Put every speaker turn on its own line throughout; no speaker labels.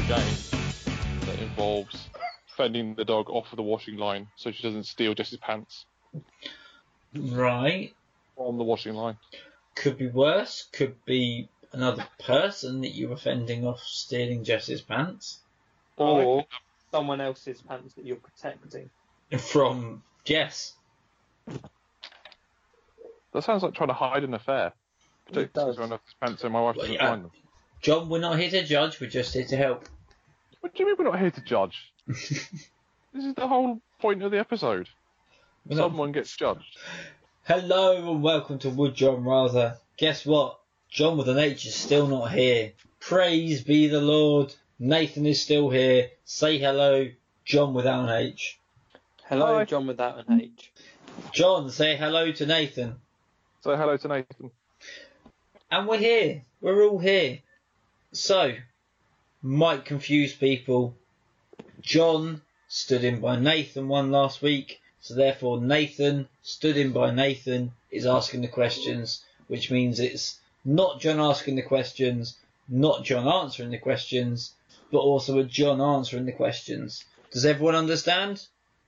game that involves fending the dog off of the washing line so she doesn't steal Jess's pants
Right.
from the washing line.
Could be worse. Could be another person that you were fending off stealing Jess's pants.
Or someone else's pants that you're protecting.
From Jess.
That sounds like trying to hide an affair.
It does.
Someone else's pants so my wife doesn't find them.
John, we're not here to judge, we're just here to help.
What do you mean we're not here to judge? This is the whole point of the episode. Someone gets judged.
Hello and welcome to Would John Rather. Guess what? John with an H is still not here. Praise be the Lord. Nathan is still here. Say hello, John without an H.
Hello,
Hi.
John without an H.
John, say hello to Nathan.
Say hello to Nathan.
And we're here. We're all here. So, might confuse people. John stood in by Nathan one last week, so therefore Nathan stood in by Nathan is asking the questions, which means it's not John asking the questions, not John answering the questions, but also a John answering the questions. Does everyone understand?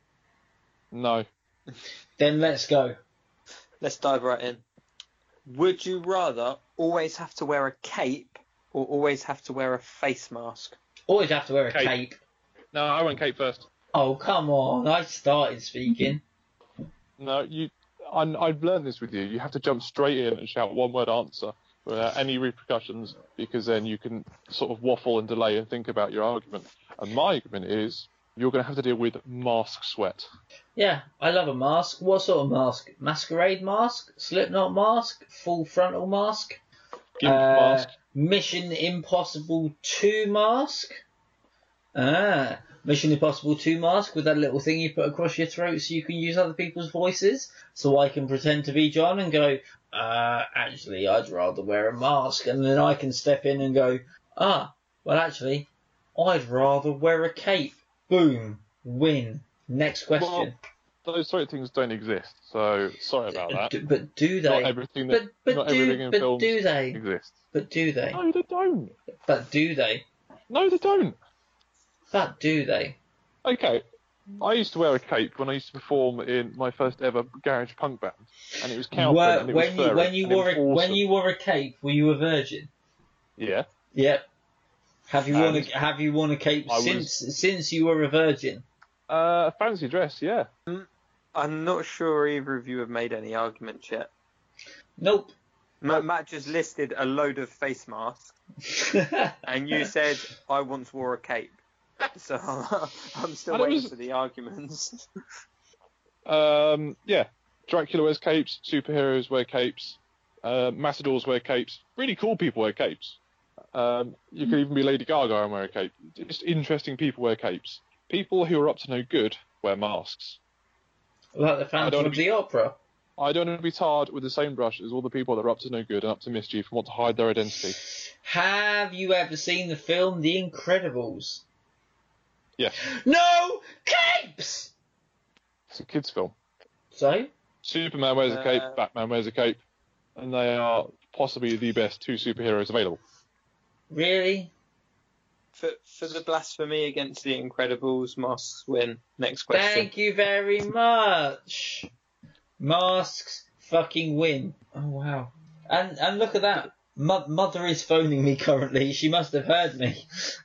No.
Then let's go.
Let's dive right in. Would you rather always have to wear a cape or always have to wear a face mask?
Always have to wear a
Cape.
cape.
No, I went Kate first.
Oh, come on. I started speaking.
No, I've learned this with you. You have to jump straight in and shout one word answer without any repercussions, because then you can sort of waffle and delay and think about your argument. And my argument is you're going to have to deal with mask sweat.
Yeah, I love a mask. What sort of mask? Masquerade mask? Slipknot mask? Full frontal mask?
Gimp mask.
Mission Impossible 2 mask? Mission Impossible 2 mask with that little thing you put across your throat so you can use other people's voices. So I can pretend to be John and go, actually, I'd rather wear a mask. And then I can step in and go, well, actually, I'd rather wear a cape. Boom. Win. Next question.
Well, those sort of things don't exist, so sorry about that.
But do they?
Not everything in films
do they?
exists.
But do they?
No, they don't.
But do they?
No, they don't.
But do they?
Okay, I used to wear a cape when I used to perform in my first ever garage punk band, and it was cowprint and it was furry,
when you
and it was awesome.
when you wore a cape, were you a virgin?
Yeah.
Yep. Have you worn a cape since you were a virgin?
Fancy dress, yeah.
I'm not sure either of you have made any arguments yet.
Nope.
Matt just listed a load of face masks, and you said I once wore a cape. So I'm still waiting for the arguments.
Yeah. Dracula wears capes, superheroes wear capes, matadors wear capes, really cool people wear capes. You could even be Lady Gaga and wear a cape. Just interesting people wear capes. People who are up to no good wear masks.
Like the Phantom of the Opera.
I don't want to be tarred with the same brush as all the people that are up to no good and up to mischief and want to hide their identity.
Have you ever seen the film The Incredibles?
Yeah.
No capes!
It's a kids' film.
So?
Superman wears a cape, Batman wears a cape, and they are possibly the best two superheroes available.
Really?
For the blasphemy against the Incredibles, masks win. Next question.
Thank you very much. Masks fucking win. Oh wow. And look at that. Mother is phoning me currently. She must have heard me.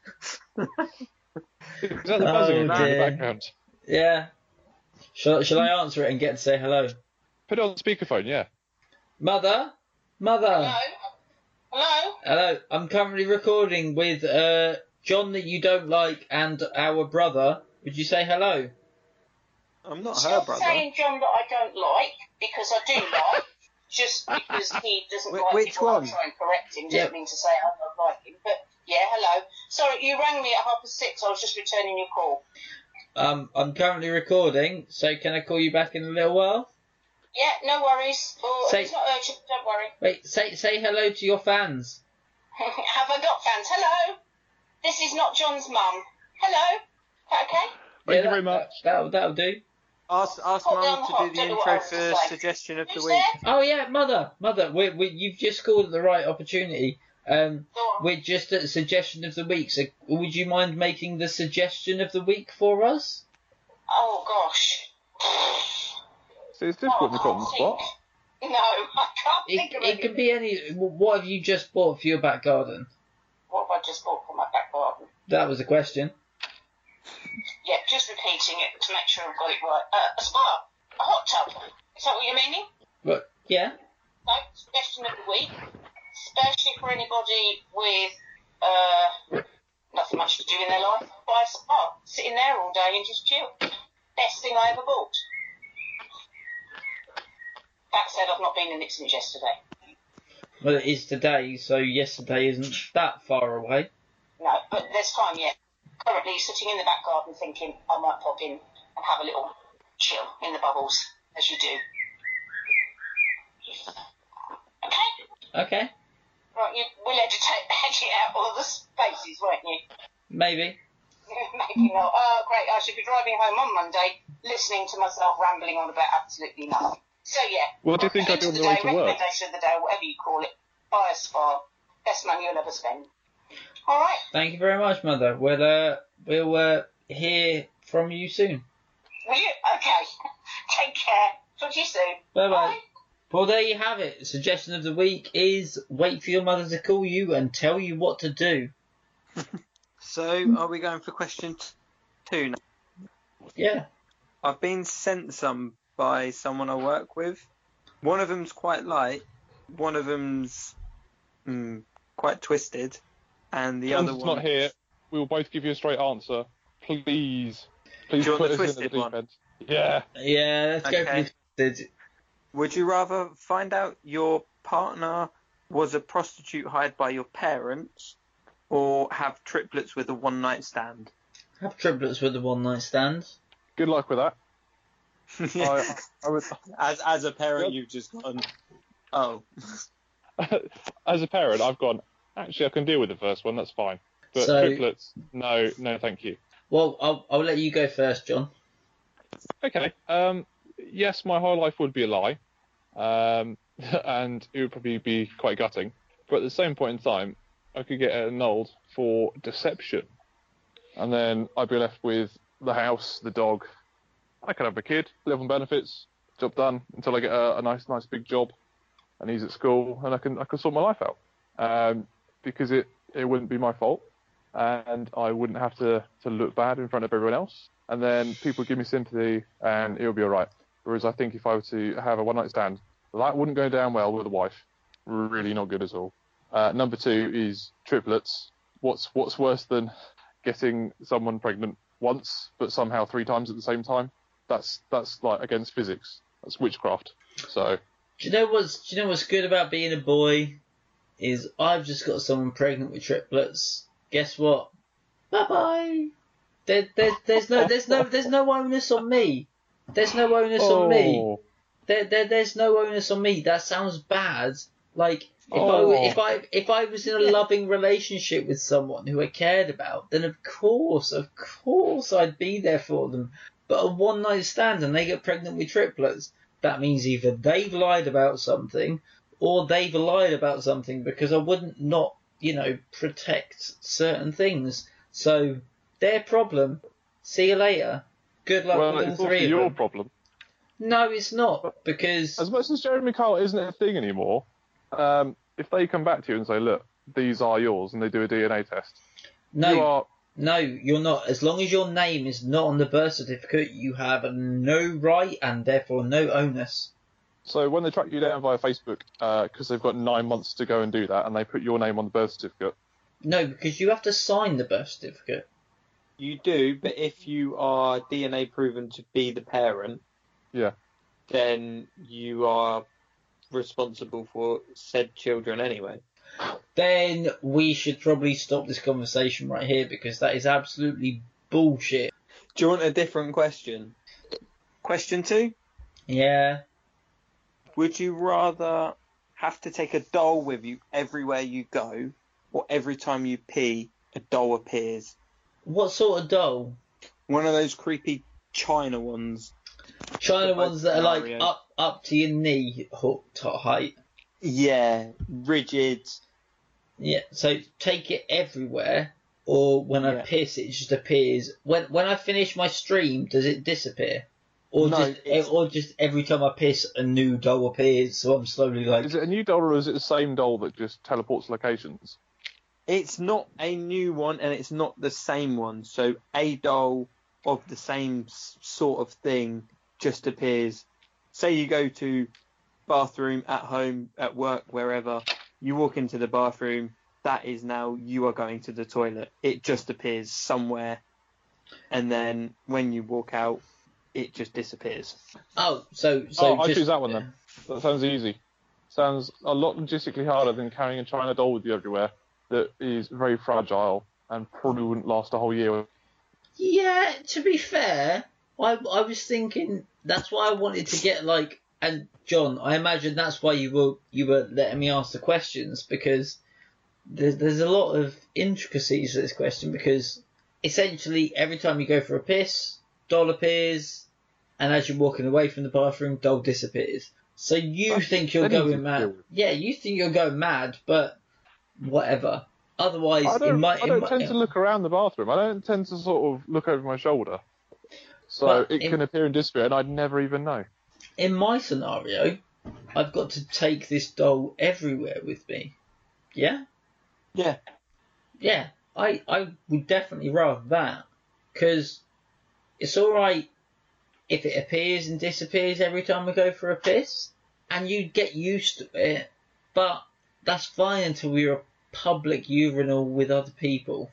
Is that the buzzing in the background?
Yeah. Shall I answer it and get to say hello?
Put it on speakerphone, yeah.
Mother?
Hello? Hello?
Hello. I'm currently recording with John that you don't like and our brother. Would you say hello?
I'm not
Stop
her brother.
saying John that I don't like, because I do like, just because he doesn't like
Which
people, I'll
one?
try and correct him. Doesn't mean to say I don't like him, but yeah, hello. Sorry, you rang me at 6:30, I was just returning your call.
I'm currently recording, so can I call you back in a little while?
Yeah, no worries. Or
Say-
it's not urgent, don't worry.
Wait, say hello to your fans.
Have I got fans? Hello? This is not John's mum. Hello? Okay?
Thank you very much.
That'll do.
Ask
Put me on
Mum
the
to
hot,
do the
don't know what
intro
else to
for
say.
suggestion of the
Who's
week.
there?
Oh yeah, mother, you've just called at the right opportunity. We're just at the suggestion of the week, so would you mind making the suggestion of the week for us?
Oh, gosh.
See, it's difficult to put on the spot.
No, I can't think of
It could be any... What have you just bought for your back garden?
What have I just bought for my back garden?
That was the question.
Yeah, just repeating it to make sure I've got it right. A spa. A hot tub. Is that what you're meaning?
But, yeah.
No, suggestion of the week. Especially for anybody with nothing much to do in their life. Buy a spa. Sit in there all day and just chill. Best thing I ever bought. That said, I've not been in it since yesterday.
Well, it is today, so yesterday isn't that far away.
No, but there's time yet. Currently sitting in the back garden thinking I might pop in and have a little chill in the bubbles, as you do. Okay?
Okay.
Right, you will edit out all the spaces, won't you?
Maybe.
Maybe not. Oh, great. I should be driving home on Monday listening to myself rambling on about absolutely nothing. So, yeah.
What do you think I do on the way to work?
Recommendation of the day, whatever you call it. Buy a spa. Best money you'll ever spend. All right.
Thank you very much, Mother. We'll hear from you soon.
Will you? Okay. Take care. Talk to you soon.
Bye-bye. Well, there you have it. The suggestion of the week is wait for your mother to call you and tell you what to do.
So, are we going for question 2 now?
Yeah.
I've been sent some by someone I work with. One of them's quite light, one of them's quite twisted, and the other
John's
one...
not here. We will both give you a straight answer. Please
Do you want
put
the
us in
twisted
at the deep
one?
end. Yeah.
Yeah, let's go for
Okay.
the...
Would you rather find out your partner was a prostitute hired by your parents, or have triplets with a one-night stand?
Have triplets with the one-night stand.
Good luck with that. I would,
As a parent, you've just gone, oh.
as a parent, I've gone, actually, I can deal with the first one, that's fine. But
So-
triplets, no, thank you.
Well, I'll let you go first, John.
Okay. Yes, my whole life would be a lie. And it would probably be quite gutting. But at the same point in time, I could get it annulled for deception. And then I'd be left with the house, the dog. I could have a kid, live on benefits, job done, until I get a nice big job, and he's at school, and I can sort my life out. Because it wouldn't be my fault, and I wouldn't have to look bad in front of everyone else. And then people would give me sympathy, and it would be all right. Whereas I think if I were to have a one-night stand, that wouldn't go down well with a wife. Really not good at all. Number 2 is triplets. What's worse than getting someone pregnant once, but somehow 3 times at the same time? That's like against physics. That's witchcraft. So.
Do you know what's good about being a boy? Is I've just got someone pregnant with triplets. Guess what? Bye bye. There's no onus on me. There's no onus on me. There's no onus on me. That sounds bad. Like if I was in a loving relationship with someone who I cared about, then of course I'd be there for them. But a one night stand and they get pregnant with triplets, that means either they've lied about something or they've lied about something, because I wouldn't not protect certain things. So their problem. See you later. Good luck with all
it's
3
also
of
your
them.
problem.
No, it's not, because
As much as Jeremy Kyle isn't a thing anymore, if they come back to you and say, look, these are yours, and they do a DNA test,
No, you're not. As long as your name is not on the birth certificate, you have no right and therefore no onus.
So when they track you down via Facebook, because they've got 9 months to go and do that, and they put your name on the birth certificate.
No, because you have to sign the birth certificate.
You do, but if you are DNA proven to be the parent,
Yeah.
then you are responsible for said children anyway.
Then we should probably stop this conversation right here, because that is absolutely bullshit.
Do you want a different question? Question 2?
Yeah.
Would you rather have to take a doll with you everywhere you go, or every time you pee, a doll appears?
What sort of doll?
One of those creepy China ones.
China ones that are like
Scenario.
up to your knee height.
Yeah, rigid,
Yeah, so take it everywhere, or when I
Yeah.
piss, it just appears. When I finish my stream, does it disappear? Or
No, it's-
just every time I piss, a new doll appears, so I'm slowly like...
Is it a new doll or is it the same doll that just teleports locations?
It's not a new one, and it's not the same one. So a doll of the same sort of thing just appears. Say you go to bathroom, at home, at work, wherever. You walk into the bathroom. That is now you are going to the toilet. It just appears somewhere, and then when you walk out, it just disappears.
Oh, so
I
just,
choose that one then. That sounds easy. Sounds a lot logistically harder than carrying a China doll with you everywhere that is very fragile and probably wouldn't last a whole year.
Yeah, to be fair, I was thinking that's why I wanted to get like, and John, I imagine that's why you were letting me ask the questions, because there's a lot of intricacies to this question, because essentially every time you go for a piss, doll appears, and as you're walking away from the bathroom, doll disappears. So you think you're
Then easy
going
to
mad.
deal with.
Yeah, you think you're going mad, but whatever. Otherwise,
I don't
it
tend to look around the bathroom. I don't tend to sort of look over my shoulder. So
But
it can appear and disappear and I'd never even know.
in my scenario, I've got to take this doll everywhere with me. Yeah?
Yeah.
Yeah. I would definitely rather that. Because it's alright if it appears and disappears every time I go for a piss, and you get used to it, but that's fine until you're a public urinal with other people.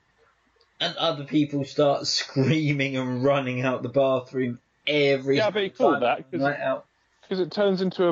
And other people start screaming and running out the bathroom every
Yeah, but you call
time
that
I'm right out.
because it turns into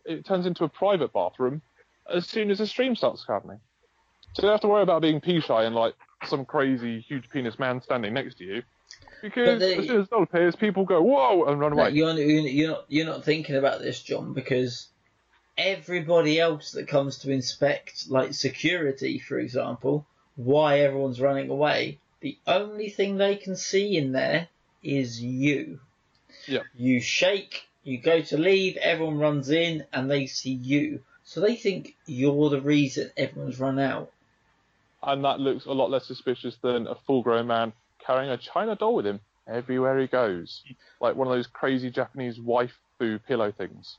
a private bathroom as soon as the stream starts happening. So you don't have to worry about being pee shy and like some crazy huge penis man standing next to you. Because as soon as the doll appears, people go whoa and run
No,
away.
you're not thinking about this, John, because everybody else that comes to inspect, like security, for example, why everyone's running away, the only thing they can see in there is you.
Yeah.
You shake, you go to leave, everyone runs in, and they see you. So they think you're the reason everyone's run out.
And that looks a lot less suspicious than a full-grown man carrying a China doll with him everywhere he goes. Like one of those crazy Japanese waifu pillow things.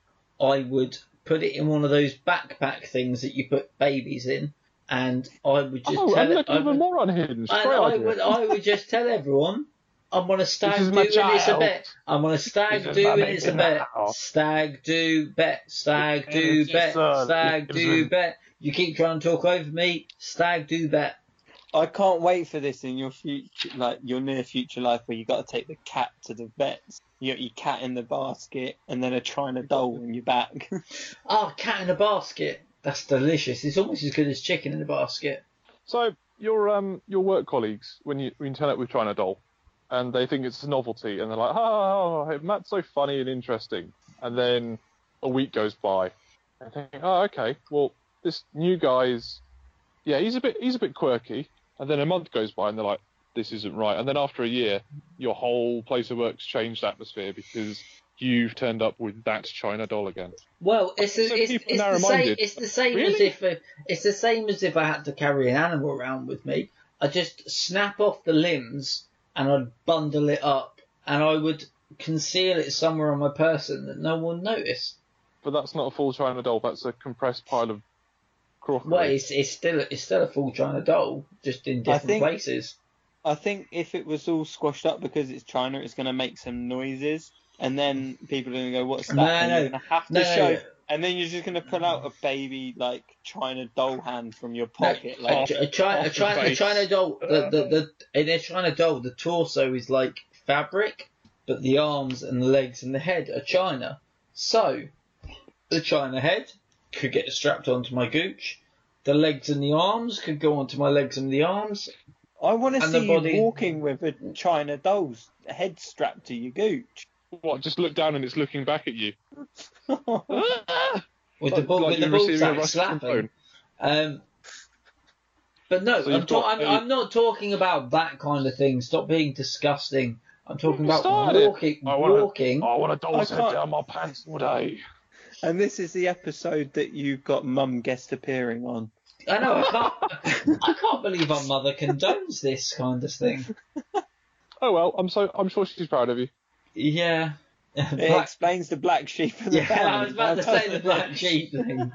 I would put it in one of those backpack things that you put babies in, and I would just
Oh,
tell
and
it.
look, even more unhinged. Great idea.
I would just tell everyone, I'm on a stag
This is
do
my
and it's a
child.
bet. I'm on a stag
This is
do
my
and it's a
maiden
bet.
house.
Stag do bet. Stag do
Yes,
bet.
sir.
Stag do
Listen.
bet. You keep trying to talk over me. Stag do bet.
I can't wait for this in your future, like your near future life, where you got to take the cat to the vets. You got your cat in the basket, and then a China doll on your back.
Oh, cat in a basket. That's delicious. It's almost as good as chicken in a basket.
So your work colleagues, when you turn up with China doll, and they think it's a novelty, and they're like, oh, Matt's so funny and interesting, and then a week goes by, and they think, oh, okay, well, this new guy's, yeah, he's a bit quirky, and then a month goes by, and they're like, this isn't right, and then after a year, your whole place of work's changed atmosphere because you've turned up with that China doll again.
Well, it's the same
Really?
as if I had to carry an animal around with me. I just snap off the limbs and I'd bundle it up and I would conceal it somewhere on my person that no one noticed.
But that's not a full China doll, that's a compressed pile of crockery.
Well, it's still a full China doll, just in different places.
I think if it was all squashed up because it's China, it's going to make some noises, and then people are going to go, "What's that?" And you're going to have to show. And then you're just going to pull out a baby like China doll hand from your pocket.
A China doll. In a China doll, the torso is like fabric, but the arms and the legs and the head are China. So the China head could get strapped onto my gooch. The legs and the arms could go onto my legs and the arms.
I want to
And
see
the body-
you walking with a China doll's head strapped to your gooch.
What, just look down and it's looking back at you?
With the ball,
Like
with the
you're
ball
receiving a
sack
Russian
slapping.
phone.
But no,
So you've got
I'm not talking about that kind of thing. Stop being disgusting. I'm talking
You
about
started it.
walking.
I want a doll's
I
head
can't-
down my pants all day.
And this is the episode that you've got Mum guest appearing on.
I know. I can't believe our mother condones this kind of thing.
Oh well, I'm sure she's proud of you.
Yeah.
It explains the black sheep of the
Yeah,
family.
I was about to say the black sheep thing.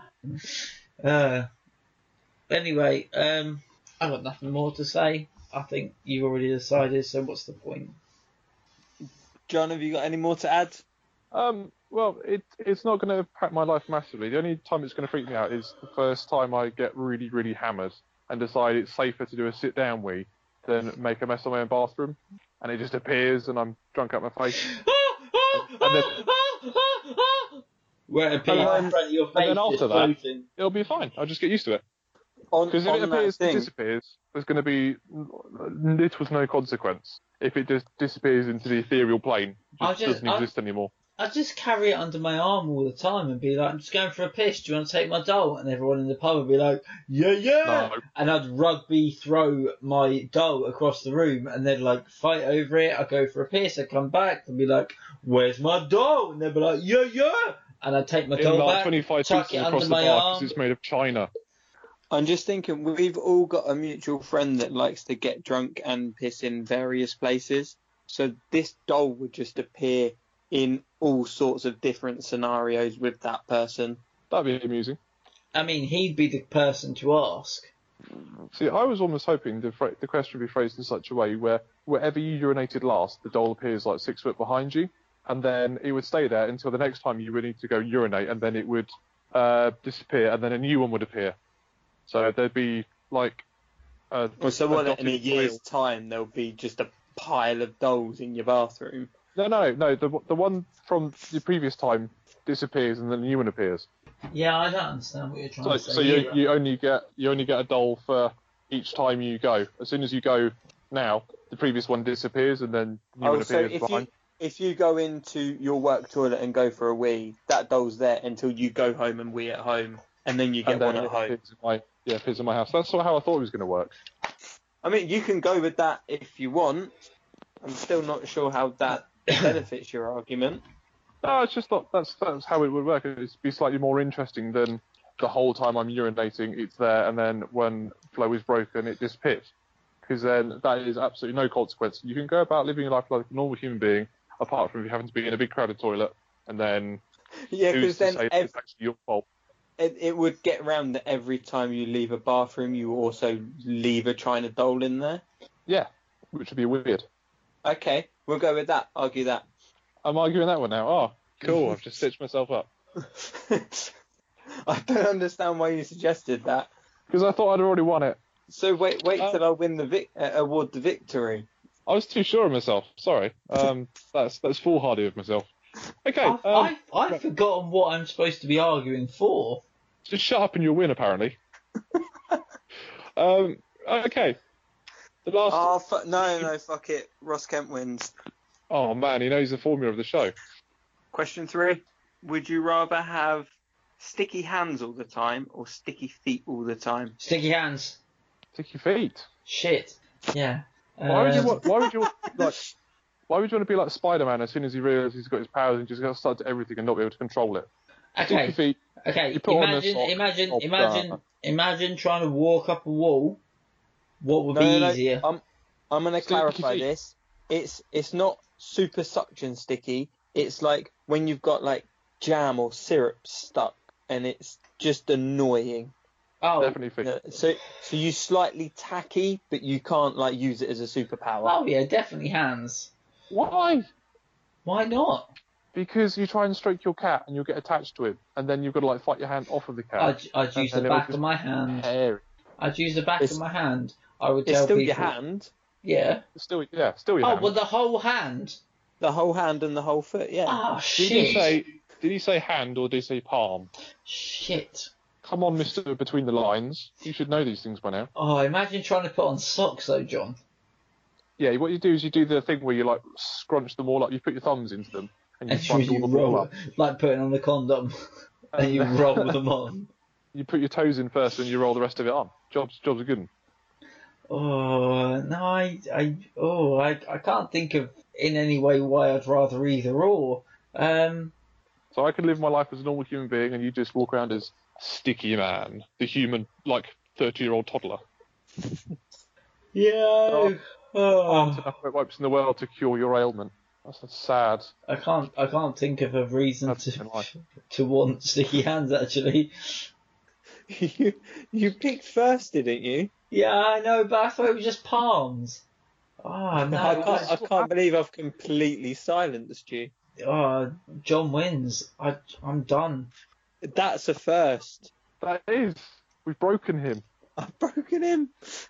Anyway, I've got nothing more to say. I think you've already decided, so what's the point?
John, have you got any more to add?
Well, it's not going to impact my life massively. The only time it's going to freak me out is the first time I get really, really hammered and decide it's safer to do a sit-down wee than make a mess of my own bathroom, and it just appears and I'm drunk out my face.
Where it appears in front of your face,
and then after
just
that,
floating.
it'll be fine. I'll just get used to it.
Because
Because if it appears and disappears, there's going to be little to no consequence. If it just disappears into the ethereal plane, it doesn't exist anymore.
I'd just carry it under my arm all the time and be like, I'm just going for a piss, do you want to take my doll? And everyone in the pub would be like, yeah!
No.
And I'd rugby throw my doll across the room and they'd like fight over it. I'd go for a piss, I'd come back and be like, where's my doll? And they'd be like, yeah! And I'd take my doll
about
back,
25
tuck
pieces
it
across
under
the
my
bar
arm.
because it's made of china.
I'm just thinking, we've all got a mutual friend that likes to get drunk and piss in various places. So this doll would just appear in all sorts of different scenarios with that person.
That'd be amusing.
I mean, he'd be the person to ask.
See, I was almost hoping the question would be phrased in such a way where wherever you urinated last, the doll appears like 6 foot behind you, and then it would stay there until the next time you would need to go urinate, and then it would disappear, and then a new one would appear. So there'd be like...
In a year's time, there'll be just a pile of dolls in your bathroom.
No. The one from the previous time disappears and then a new one appears.
Yeah, I don't understand what you're trying to say.
So you only get a doll for each time you go. As soon as you go now, the previous one disappears and then new one appears behind.
If you go into your work toilet and go for a wee, that doll's there until you go home and wee at home, and then you get one at home.
Appears in my house. That's sort of how I thought it was going to work.
I mean, you can go with that if you want. I'm still not sure how that benefits your argument.
No, it's just not. That's how it would work. It'd be slightly more interesting than the whole time I'm urinating, it's there, and then when flow is broken, it disappears. Because then that is absolutely no consequence. You can go about living your life like a normal human being, apart from if you happen to be in a big crowded toilet, and then
because then
it's actually your fault.
It would get round that every time you leave a bathroom, you also leave a China doll in there.
Yeah, which would be weird.
Okay, we'll go with that. Argue that.
I'm arguing that one now. Oh, cool. I've just stitched myself up.
I don't understand why you suggested that.
Because I thought I'd already won it.
So wait till I win the award the victory.
I was too sure of myself. Sorry. That's foolhardy of myself. Okay.
I've forgotten what I'm supposed to be arguing for.
Just shut up and you'll win, apparently. Okay. The last.
Oh no! Fuck it. Ross Kemp wins.
Oh man, he knows the formula of the show.
Question 3: would you rather have sticky hands all the time or sticky feet all the time?
Sticky hands.
Sticky feet.
Shit. Yeah.
Why would you want to be like Spider-Man as soon as he realises he's got his powers and just got to start to everything and not be able to control it?
Okay.
Sticky feet.
Okay.
You put on a sock,
Imagine trying to walk up a wall. What would be easier?
I'm going to clarify this. It's not super suction sticky. It's like when you've got like jam or syrup stuck, and it's just annoying.
Oh,
definitely feet.
So you slightly tacky, but you can't like use it as a superpower.
Oh yeah, definitely hands.
Why?
Why not?
Because you try and stroke your cat and you'll get attached to it, and then you've got to like fight your hand off of the cat.
I'd use the back of my hand. I'd use the back of my hand. I would tell people.
It's still your hand.
Yeah.
Still your hand.
Oh, well, the whole hand.
The whole hand and the whole foot. Yeah.
Oh shit.
Did he say hand or did he say palm?
Shit.
Come on, Mister Between the Lines. You should know these things by now.
Oh, imagine trying to put on socks though, John.
Yeah, what you do is you do the thing where you like scrunch them all up. You put your thumbs into them and you bundle them all up.
Like putting on the condom, and you roll them on.
You put your toes in first and you roll the rest of it on. Jobs are good.
Oh no, I can't think of in any way why I'd rather either or.
So I could live my life as a normal human being, and you just walk around as Sticky Man, the human like 30-year-old toddler.
Yeah.
Aren't enough wet wipes in the world to cure your ailment. That's sad.
I can't think of a reason
That's in life.
to want sticky hands actually.
You picked first, didn't you?
Yeah, I know, but I thought it was just palms. Oh no!
I can't believe I've completely silenced you.
Oh, John wins. I'm done.
That's a first.
That is. We've broken him.
I've broken him.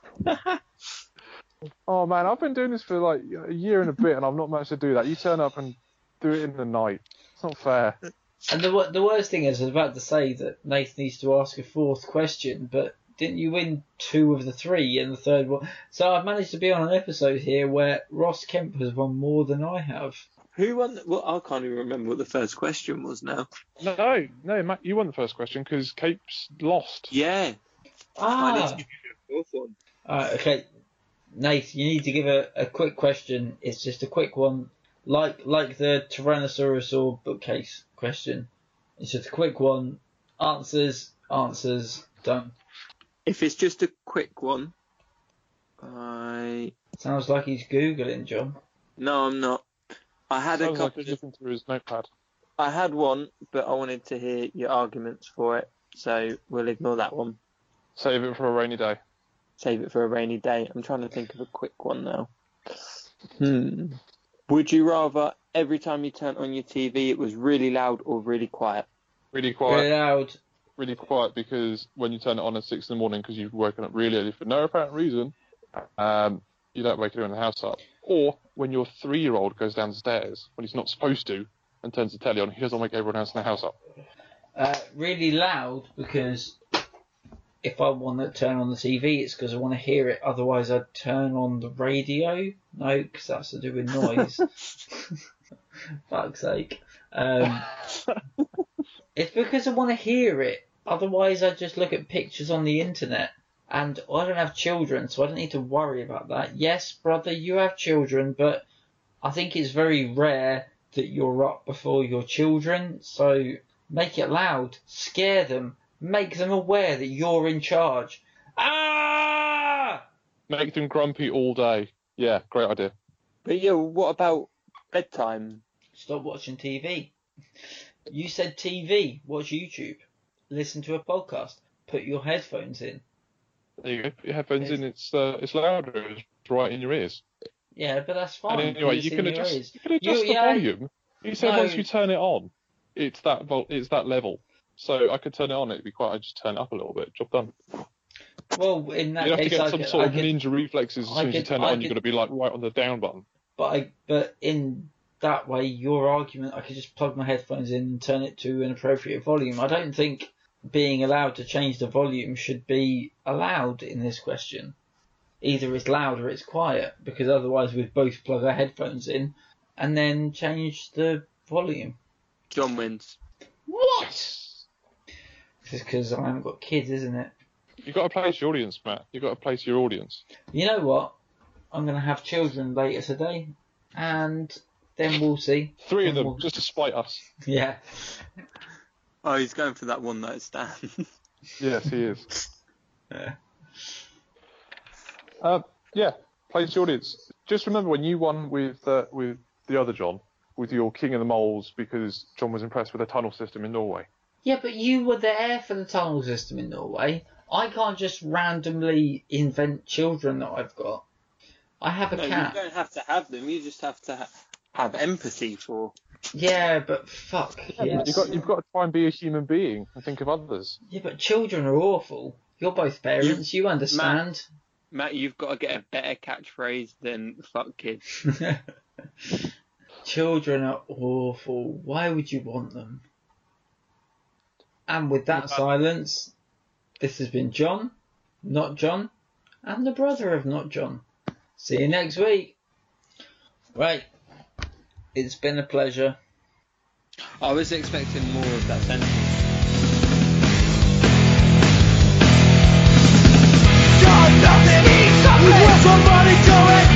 Oh man, I've been doing this for like a year and a bit, and I've not managed to do that. You turn up and do it in the night. It's not fair.
And the worst thing is, I was about to say that Nathan needs to ask a fourth question, but didn't you win 2 of the 3 and the third one? So I've managed to be on an episode here where Ross Kemp has won more than I have.
Who won? Well, I can't even remember what the first question was now.
No, Matt, you won the first question because Capes lost.
Yeah. I need to
Ah,
give you a fourth one.
alright, okay. Nate, you need to give a quick question. It's just a quick one, like the Tyrannosaurus or bookcase question. It's just a quick one. Answers, done.
If it's just a quick one,
Sounds like he's Googling, John.
No, I'm not. I had
Sounds
a
like
couple
he's
of...
looking through his notepad.
I had one, but I wanted to hear your arguments for it, so we'll ignore that one.
Save it for a rainy day.
Save it for a rainy day. I'm trying to think of a quick one now. Would you rather every time you turn on your TV it was really loud or really quiet?
Really quiet.
Very loud.
Really quiet because when you turn it on at 6 in the morning because you've woken up really early for no apparent reason, you don't wake anyone in the house up. Or when your 3-year-old goes downstairs when he's not supposed to and turns the telly on, he doesn't wake everyone else in the house up.
Really loud because if I want to turn on the TV, it's because I want to hear it. Otherwise, I'd turn on the radio. No, because that's to do with noise. Fuck's sake. It's because I want to hear it. Otherwise, I just look at pictures on the internet. And I don't have children, so I don't need to worry about that. Yes, brother, you have children, but I think it's very rare that you're up before your children. So make it loud. Scare them. Make them aware that you're in charge. Ah!
Make them grumpy all day. Yeah, great idea.
But yeah, what about bedtime?
Stop watching TV. You said TV. Watch YouTube. Listen to a podcast. Put your headphones in.
There you go. Put your headphones in. It's louder. It's right in your ears.
Yeah, but that's fine.
And anyway, you
It's
can
in your
adjust.
ears.
You can adjust the volume. You said
No.
once you turn it on, it's that level. So I could turn it on. It'd be quite. I just turn it up a little bit. Job done.
Well, in that
You'd have to
case,
get some sort of ninja reflexes. As soon as you turn it on, you've got to be like right on the down button.
But in that way, your argument, I could just plug my headphones in and turn it to an appropriate volume. I don't think being allowed to change the volume should be allowed in this question. Either it's loud or it's quiet, because otherwise we'd both plug our headphones in and then change the volume.
John wins.
What? Just because I haven't got kids, isn't it?
You've got to place your audience, Matt. You've got to place your audience.
You know what? I'm going to have children later today, and then we'll see.
3 of
Then
them,
we'll-
just to spite us.
Yeah.
Oh, he's going for that one night stand.
Yes, he is.
Yeah.
Yeah, place your audience. Just remember when you won with the other John, with your King of the Moles, because John was impressed with the tunnel system in Norway.
Yeah, but you were there for the tunnel system in Norway. I can't just randomly invent children that I've got. I have a
No,
cat.
you don't have to have them. You just have to have empathy for.
Yeah, but fuck.
Yeah,
Yes.
you've got to try and be a human being and think of others.
Yeah, but children are awful. You're both parents. You understand.
Matt, you've got to get a better catchphrase than "fuck kids."
Children are awful. Why would you want them? And with that silence, this has been John, Not John, and the brother of Not John. See you next week. Right. It's been a pleasure.
I was expecting more of that sentence.
Got nothing, eat something. We want somebody to it.